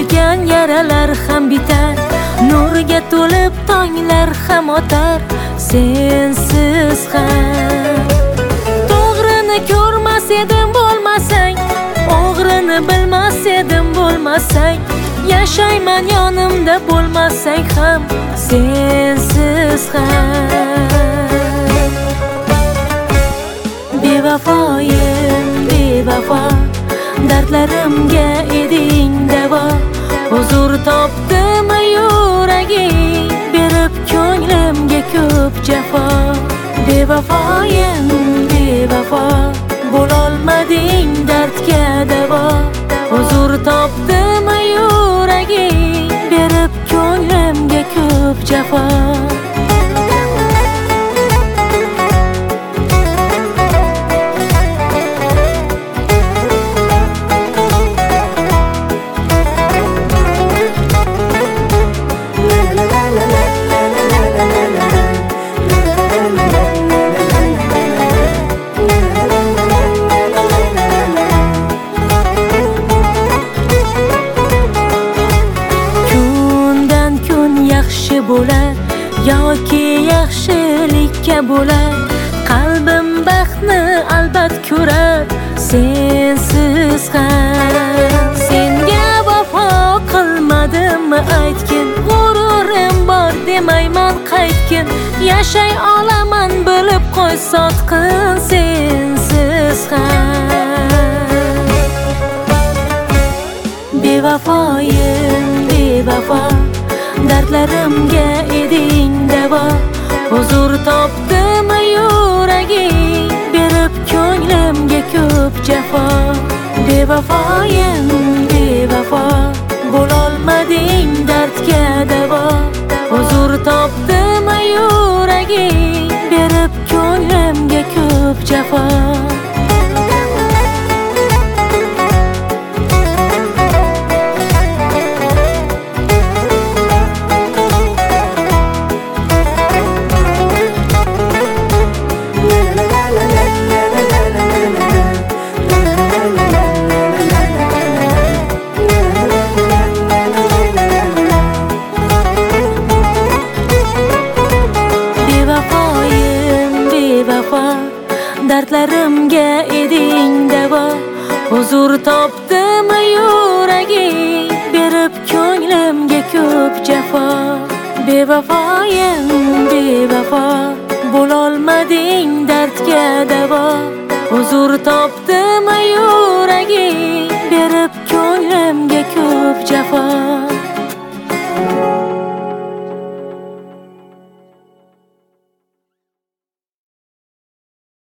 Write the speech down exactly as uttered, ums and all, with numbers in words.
ochilgan yaralar ham bitar, nurga to'lib tonglar ham o'tar sensiz ham. To'g'rini ko'rmas edim bo'lmasang, o'g'rini bilmas edim bo'lmasang, yashayman yonimda bo'lmasang ham sensiz ham. Bevafoyim bevafo, dardlarimga eding davo, huzur topdimi yuraging, berib ko'nglimga ko'p jafo. Bevafoyim bevafo, bo'lolmading dardga davo, huzur topdimi yuraging, berib ko'nglimga ko'p jafo. Bo'lar yoki yaxshilikka bo'lar, qalbim baxtni albat ko'rar sensiz ham. Senga vafo qilmadimmi aytgin, g'ururim bor demayman qaytgin, yashay olaman bilib qo'y sotqin sensiz ham. Bevafoyim bevafo, dardlarimga eding davo, huzur topdimi yuraging, berib ko'nglimga ko'p jafo. Bevafoyim bevafo, bo'lolmading dardga davo, huzur topdimi yuraging, berib ko'nglimga ko'p jafo. Dardlarimga eding davo, huzur topdimi yuraging, berib ko'nglimga ko'p jafo. Bevafoyim bevafo, bo'lolmading dardga davo, huzur topdimi yuraging, berib ko'nglimga ko'p jafo.